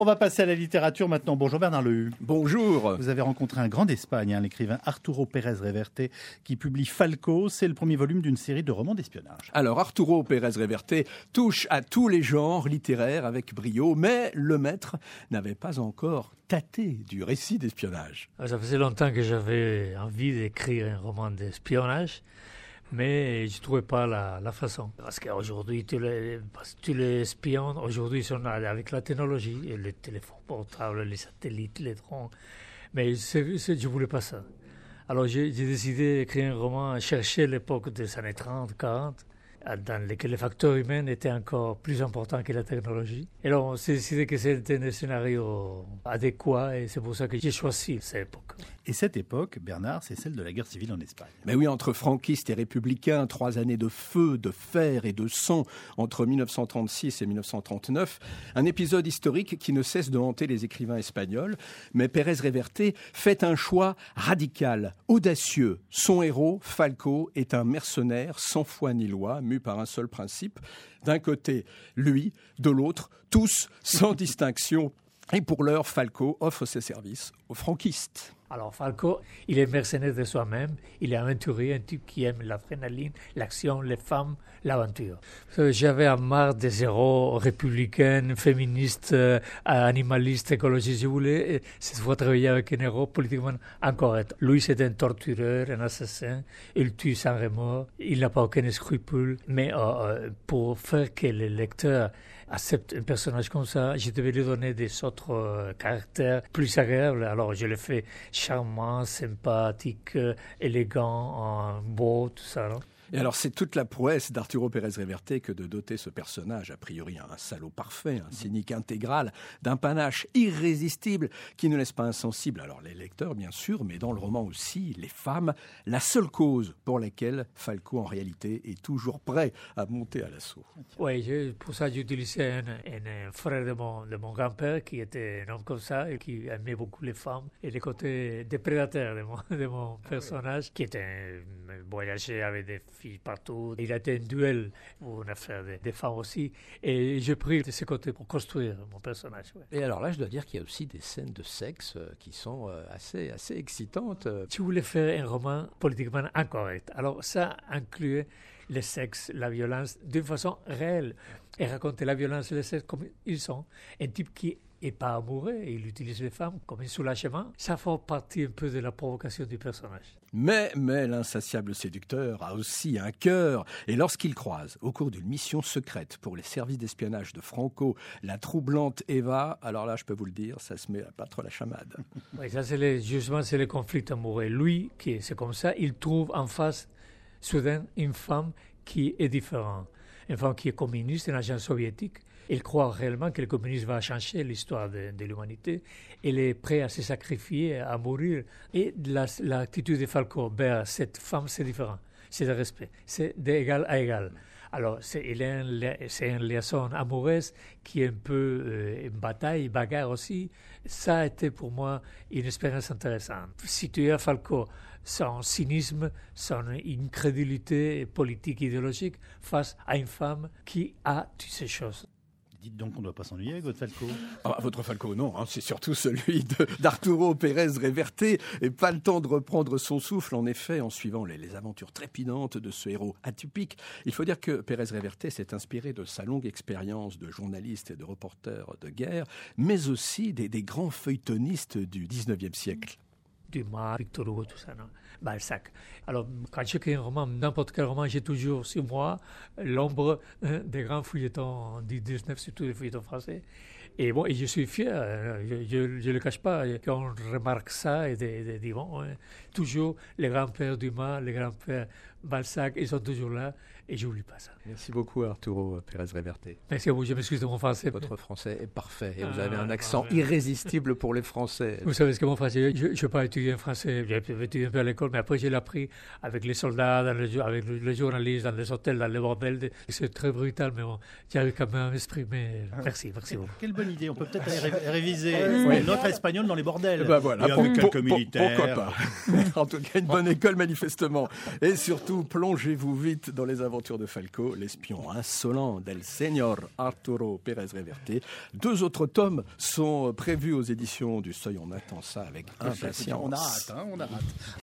On va passer à la littérature maintenant. Bonjour Bernard Lehu. Bonjour. Vous avez rencontré un grand d'Espagne, l'écrivain Arturo Pérez Reverte, qui publie Falco. C'est le premier volume d'une série de romans d'espionnage. Alors Arturo Pérez Reverte touche à tous les genres littéraires avec brio, mais le maître n'avait pas encore tâté du récit d'espionnage. Ça faisait longtemps que j'avais envie d'écrire un roman d'espionnage, mais je ne trouvais pas la façon. Parce qu'aujourd'hui, tous les espions, aujourd'hui, sont avec la technologie, et les téléphones portables, les satellites, les drones. Mais je ne voulais pas ça. Alors j'ai décidé d'écrire un roman, chercher l'époque des années 30, 40, dans lesquels les facteurs humains étaient encore plus importants que la technologie. Et alors on s'est décidé que c'était un scénario adéquat, et c'est pour ça que j'ai choisi cette époque. Et cette époque, Bernard, c'est celle de la guerre civile en Espagne. Mais oui, entre franquistes et républicains, 3 années de feu, de fer et de sang entre 1936 et 1939. Un épisode historique qui ne cesse de hanter les écrivains espagnols. Mais Pérez Reverte fait un choix radical, audacieux. Son héros, Falco, est un mercenaire sans foi ni loi, mu par un seul principe. D'un côté, lui, de l'autre, tous, sans distinction. Et pour l'heure, Falco offre ses services aux franquistes. Alors Falco, il est mercenaire de soi-même, il est aventurier, un type qui aime l'adrénaline, l'action, les femmes, l'aventure. J'avais marre des héros républicains, féministes, animalistes, écologistes. Je voulais cette fois travailler avec un héros politiquement incorrect. Lui, c'est un tortureur, un assassin, il tue sans remords, il n'a pas aucun scrupule. Mais pour faire que le lecteur accepte un personnage comme ça, je devais lui donner des autres caractères plus agréables. Alors je le fais charmant, sympathique, élégant, beau, tout ça. Non? Et alors, c'est toute la prouesse d'Arturo Pérez Reverte que de doter ce personnage, a priori un salaud parfait, un cynique intégral, d'un panache irrésistible qui ne laisse pas insensible, alors les lecteurs bien sûr, mais dans le roman aussi, les femmes, la seule cause pour laquelle Falco en réalité est toujours prêt à monter à l'assaut. Oui, pour ça j'ai utilisé un frère de mon grand-père qui était un homme comme ça et qui aimait beaucoup les femmes et les côtés déprédateurs de mon personnage qui était voyager avec des filles partout. Il a été un duel pour une affaire des femmes aussi. Et j'ai pris de ce côté pour construire mon personnage. Ouais. Et alors là, je dois dire qu'il y a aussi des scènes de sexe qui sont assez excitantes. Tu voulais faire un roman politiquement incorrect. Alors ça incluait le sexe, la violence, d'une façon réelle. Et raconter la violence et le sexe comme ils sont. Un type qui n'est pas amoureux, il utilise les femmes comme un soulagement. Ça fait partie un peu de la provocation du personnage. Mais l'insatiable séducteur a aussi un cœur. Et lorsqu'il croise, au cours d'une mission secrète pour les services d'espionnage de Franco, la troublante Eva, alors là, je peux vous le dire, ça se met à battre la chamade. Oui, ça, justement, c'est le conflit amoureux. Lui, c'est comme ça, il trouve en face, soudain, une femme qui est différente. Une femme qui est communiste, un agent soviétique. Il croit réellement que le communisme va changer l'histoire de l'humanité. Il est prêt à se sacrifier, à mourir. Et l'attitude de Falco vers cette femme, c'est différent. C'est de respect. C'est d'égal à égal. Alors, c'est une liaison amoureuse qui est un peu une bataille, une bagarre aussi. Ça a été pour moi une expérience intéressante. Situer Falco, son cynisme, son incrédulité politique, idéologique, face à une femme qui a toutes ces choses. Dites donc qu'on ne doit pas s'ennuyer avec votre Falco. Ah, votre Falco, non, c'est surtout celui d'Arturo Pérez Reverte. Et pas le temps de reprendre son souffle, en effet, en suivant les aventures trépidantes de ce héros atypique. Il faut dire que Pérez Reverte s'est inspiré de sa longue expérience de journaliste et de reporter de guerre, mais aussi des grands feuilletonistes du 19e siècle. Dumas, Victor Hugo, tout ça, non? Balzac. Alors, quand j'écris un roman, n'importe quel roman, j'ai toujours sur moi l'ombre des grands feuilletons du 19, surtout les feuilletons français. Et bon, et je suis fier, je ne le cache pas, qu'on remarque ça et dit, bon, toujours les grands-pères Dumas, les grands-pères Balzac, ils sont toujours là et je n'oublie pas ça. Merci beaucoup Arturo Pérez Reverte. Merci à vous, je m'excuse de mon français. Votre français est parfait et vous avez un accent irrésistible pour les Français. Vous savez ce que mon français, je n'ai pas étudié en français, j'ai étudié un peu à l'école, mais après je l'ai appris avec les soldats, avec les journalistes, dans les hôtels, dans les bordels. C'est très brutal, mais bon, j'arrive quand même à m'exprimer. Merci beaucoup. Quelle bonne idée, on peut peut-être aller réviser notre espagnol dans les bordels. Ben voilà, et avec quelques militaires. Pourquoi pas. En tout cas, une bonne école manifestement. Et surtout surtout, plongez-vous vite dans les aventures de Falco, l'espion insolent del Señor Arturo Pérez Reverte. 2 autres tomes sont prévus aux éditions du Seuil. On attend ça avec impatience. On a hâte.